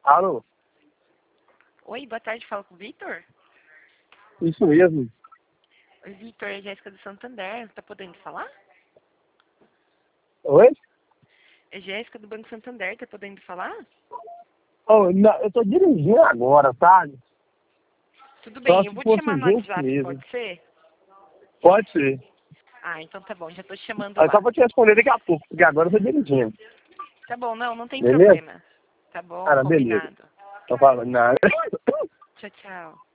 Alô? Oi, boa tarde, falo com o Vitor? Isso mesmo. Oi, Vitor, é Jéssica do Santander, tá podendo falar? Oi? É Jéssica do Banco Santander, tá podendo falar? Oh, não, eu tô dirigindo agora, sabe? Tudo Só bem, eu se vou te fosse chamar no urgente WhatsApp, mesmo. pode ser? Pode ser. Ah, então tá bom, já tô te chamando Aí só lá. vou te responder daqui a pouco, porque agora eu tô dirigindo. Tá bom, não tem Beleza? problema. Tá bom, Cara, beleza. combinado. Tô falando nada. Tchau, tchau.